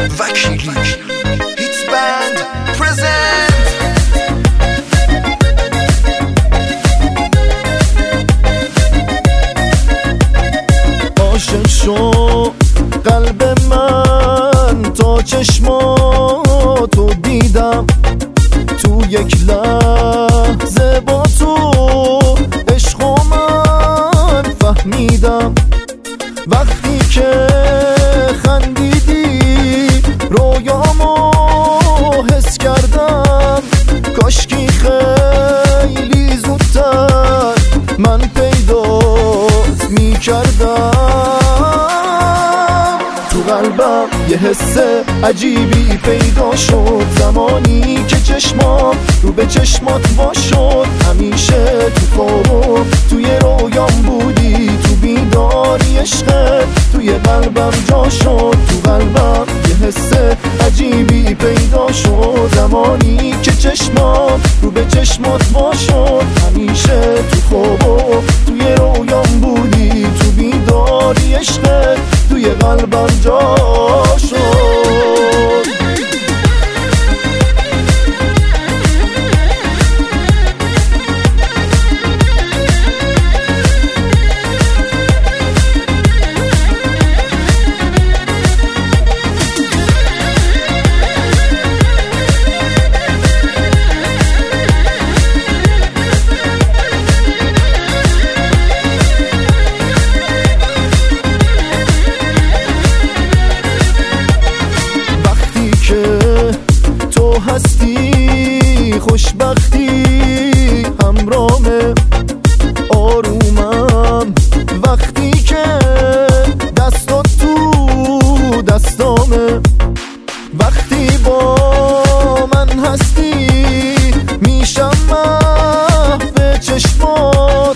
وکیلی هیت بند پرزنت. عاشق شو قلب من تا چشماتو دیدم، تو یک لحظه با تو عشقو من فهمیدم. وقتی که خندیدی رویامو حس کردم، کاشکی خیلی زودتر من پیدات میکردم. تو قلبم یه حس عجیبی پیدا شد زمانی که چشمام رو به چشمات وا شد. همیشه تو خواب توی رویام بودی، تو بیداری عشقت توی قلبم جا شد. تو قلبم یه حس عجیبی پیدا شد زمانی که چشمام رو به چشمات وا شد. همیشه تو خواب توی رویام بودی، تو بیداری عشقت توی قلبم جا شد. هستی خوشبختی همرامه، آرومم وقتی که دستات تو دستامه. وقتی با من هستی میشم محو چشمات،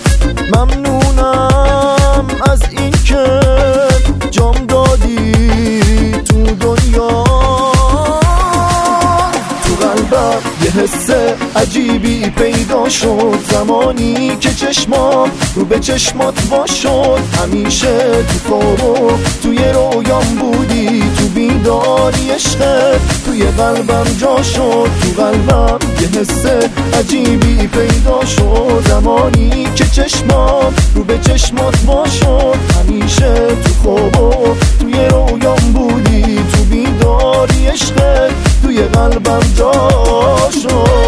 ممنونم از این که جام دادی تو دنیا. یه حس عجیبی پیدا شد زمانی که چشمام رو به چشمات وا شد. همیشه تو خواب توی رویام بودی، تو بیداری عشقت توی قلبم جا شد. تو قلبم یه حس عجیبی پیدا شد زمانی که چشمام رو به چشمات وا شد. همیشه تو خواب توی رویام بودی، تو بیداری عشقت توی قلبم جا شد.